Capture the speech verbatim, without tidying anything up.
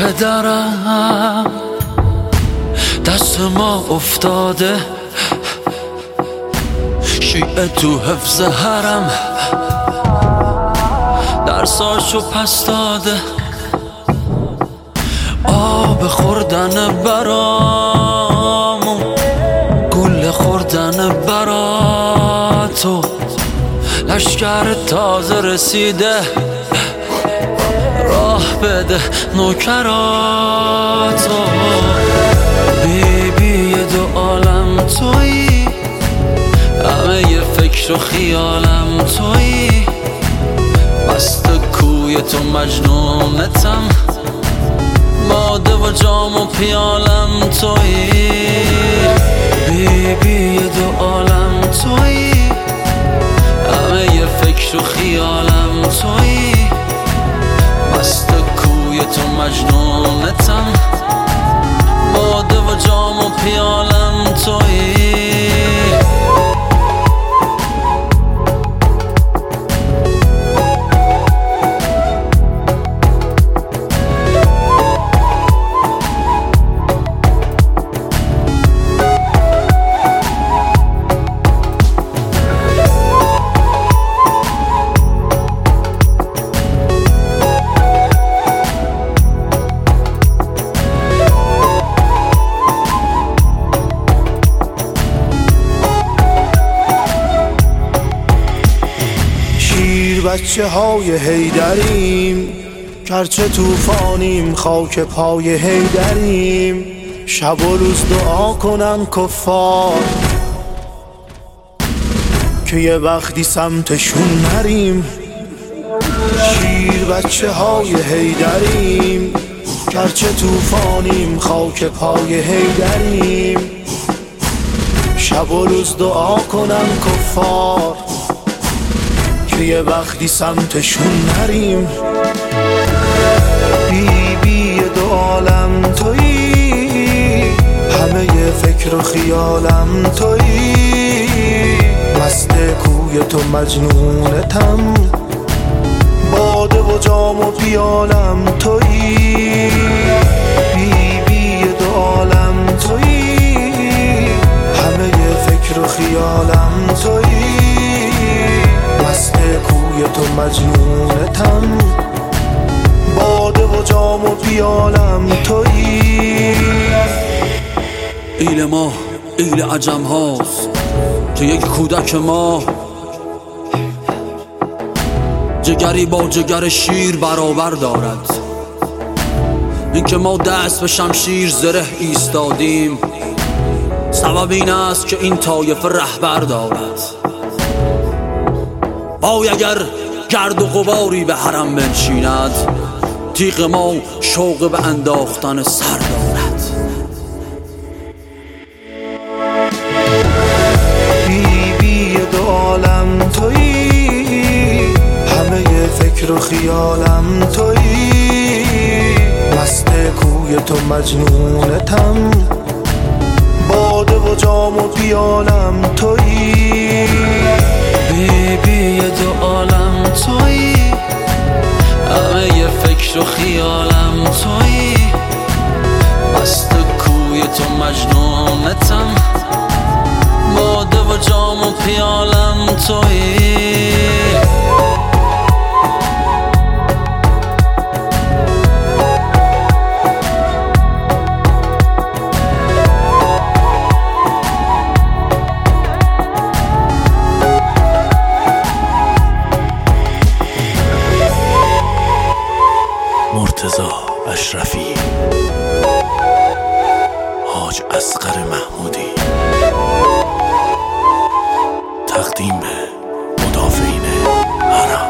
پدرم دست ما افتاده، شیعه تو حفظ حرم درساشو پس داده، آب خوردن برامون، گل خوردن براتو، لشکر تازه رسیده، راه بده نوکراتو. بی بی دو عالم تویی، همه ی فکر و خیالم تویی، مست کوی تو مجنونتم، باده و جام و پیالم تویی. بی بی دو عالم تویی، همه ی فکر و خیالم تویی، مست کوی تو مجنونتم، باده و جام و پیالم تویی. بچه های حیدریم، گرچه توفانیم خاک پای حیدریم، شب و روز دعا کنن کفار که یه وقتی سمتشون نریم. شیر بچه های حیدریم، گرچه توفانیم خاک پای حیدریم، شب و روز دعا کنن کفار که یه وقتی سمتشون نریم. بی بی دو عالم تویی، همه ی فکر و خیالم تویی، مست کوی تو مجنونتم، باده و جام و پیالم تویی. بی بی دو عالم تویی، همه ی فکر و خیالم تویی، مست کوی تو مجنونتم، باده و جام و پیالم تویی. ایل ما ایل عجم هاست که یک کودک ما، جگری با جگر شیر برابر دارد. این که ما دست به شمشیر زره ایستادیم، سبب این است که این طایفه رهبر دارد. وای اگر گرد و غباری به حرم بنشیند، تیغ ما شوق به انداختن سر دارد. بی بی دو عالم تویی، همه ی فکر و خیالم تویی، مست کوی تو مجنونتم، باده و جام و پیالم تویی. بی بی دو عالم تویی، همه ی فکر و خیالم تویی، مست کوی تو مجنونتم، باده و جام و پیالم تویی. مرتضی اشرفی، حاج اصغر محمودی، تقدیم به مدافعین حرم.